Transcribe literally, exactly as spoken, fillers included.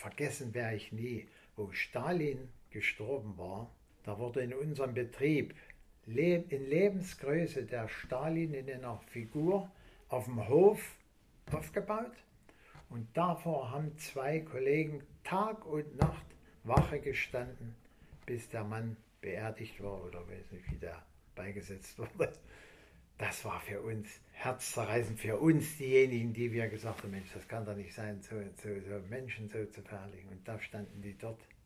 vergessen werde ich nie, wo Stalin gestorben war. Da wurde in unserem Betrieb in Lebensgröße der Stalin in einer Figur auf dem Hof aufgebaut. Und davor haben zwei Kollegen Tag und Nacht Wache gestanden, bis der Mann beerdigt war oder weiß nicht, wie der beigesetzt wurde. Das war für uns herzzerreißend, für uns diejenigen, die wir gesagt haben, Mensch, das kann doch nicht sein, so, so, so Menschen so zu verherrlichen. Und da standen die dort